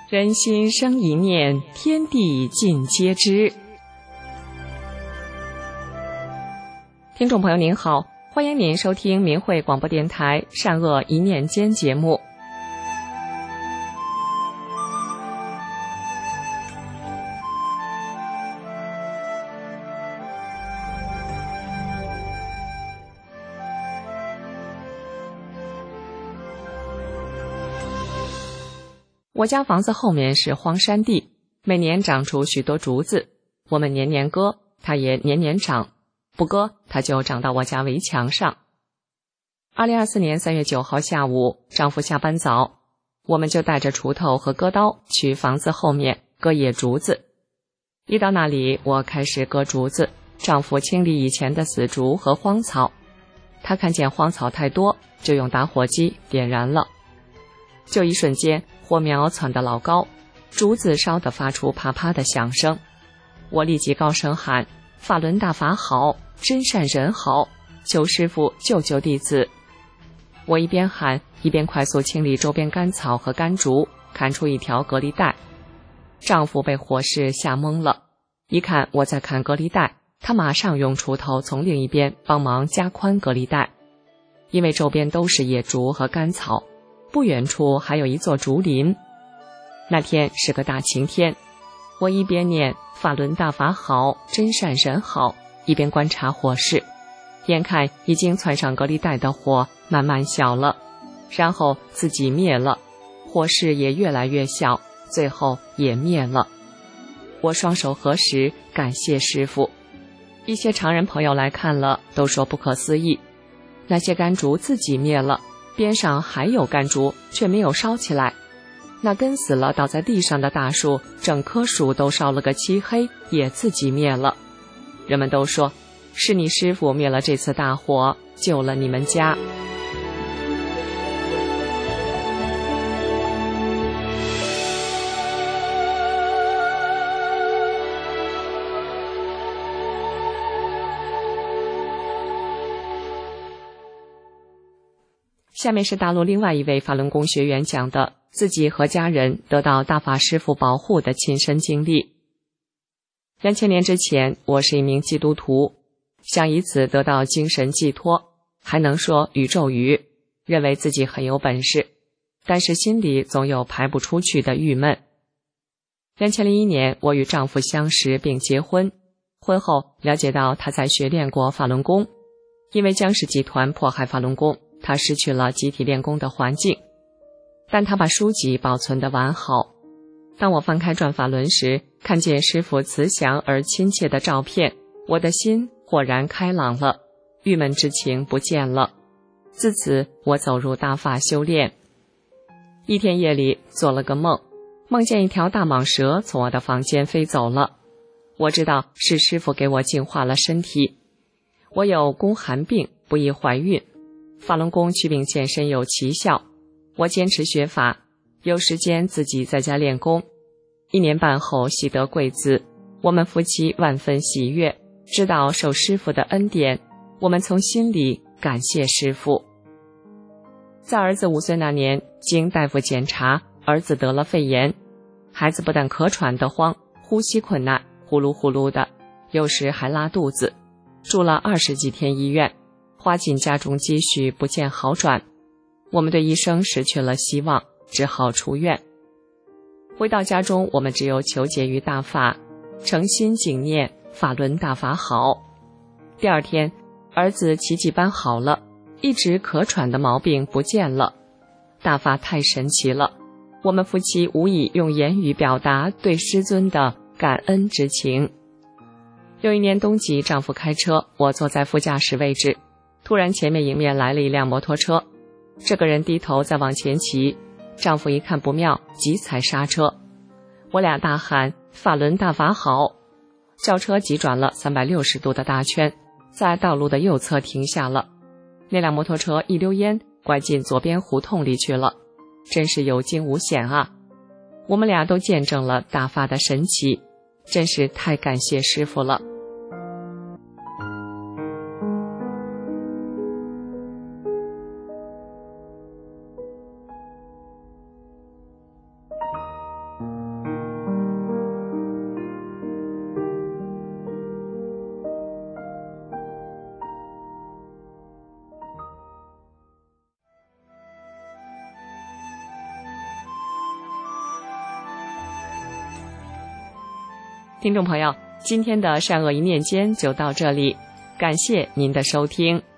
人心生一念，天地尽皆知。听众朋友您好，欢迎您收听明慧广播电台善恶一念间节目。我家房子后面是荒山地，每年长出许多竹子，我们年年割，它也年年长，不割它就长到我家围墙上。2024年3月9号下午，丈夫下班早，我们就带着锄头和割刀去房子后面割野竹子。一到那里，我开始割竹子，丈夫清理以前的死竹和荒草。他看见荒草太多，就用打火机点燃了。就一瞬间，火苗窜得老高，竹子烧得发出啪啪的响声。我立即高声喊：法轮大法好，真善人好，求师父救救弟子。我一边喊，一边快速清理周边干草和干竹，砍出一条隔离带。丈夫被火势吓懵了，一看我在砍隔离带，他马上用锄头从另一边帮忙加宽隔离带。因为周边都是野竹和干草，不远处还有一座竹林。那天是个大晴天，我一边念法轮大法好，真善人好，一边观察火势。眼看已经窜上隔离带的火慢慢小了，然后自己灭了，火势也越来越小，最后也灭了。我双手合十，感谢师父。一些常人朋友来看了，都说不可思议，那些干竹自己灭了，边上还有干竹，却没有烧起来。那根死了倒在地上的大树，整棵树都烧了个漆黑，也自己灭了。人们都说，是你师父灭了这次大火，救了你们家。下面是大陆另外一位法轮功学员讲的自己和家人得到大法师父保护的亲身经历。2000年之前，我是一名基督徒，想以此得到精神寄托，还能说宇宙语，认为自己很有本事，但是心里总有排不出去的郁闷。2001年，我与丈夫相识并结婚，婚后了解到他在学练过法轮功，因为江氏集团迫害法轮功，他失去了集体练功的环境，但他把书籍保存得完好。当我翻开转法轮时，看见师父慈祥而亲切的照片，我的心豁然开朗了，郁闷之情不见了。自此，我走入大法修炼。一天夜里做了个梦，梦见一条大蟒蛇从我的房间飞走了。我知道是师父给我净化了身体。我有宫寒病，不易怀孕。法轮功祛病健身有奇效，我坚持学法，有时间自己在家练功。1年半后喜得贵子，我们夫妻万分喜悦，知道受师父的恩典，我们从心里感谢师父。在儿子5岁那年，经大夫检查，儿子得了肺炎，孩子不但咳喘得慌，呼吸困难，呼噜呼噜的，有时还拉肚子，住了20几天医院，花尽家中积蓄不见好转，我们对医生失去了希望，只好出院。回到家中，我们只有求解于大法，诚心谨念法轮大法好。第二天，儿子奇迹般好了，一直咳喘的毛病不见了。大法太神奇了，我们夫妻无以用言语表达对师尊的感恩之情。有一年冬季，丈夫开车，我坐在副驾驶位置，突然前面迎面来了一辆摩托车，这个人低头在往前骑，丈夫一看不妙，急踩刹车。我俩大喊法轮大法好，轿车急转了360度的大圈，在道路的右侧停下了。那辆摩托车一溜烟拐进左边胡同里去了，真是有惊无险啊！我们俩都见证了大法的神奇，真是太感谢师父了。 听众朋友，今天的善恶一念间就到这里，感谢您的收听。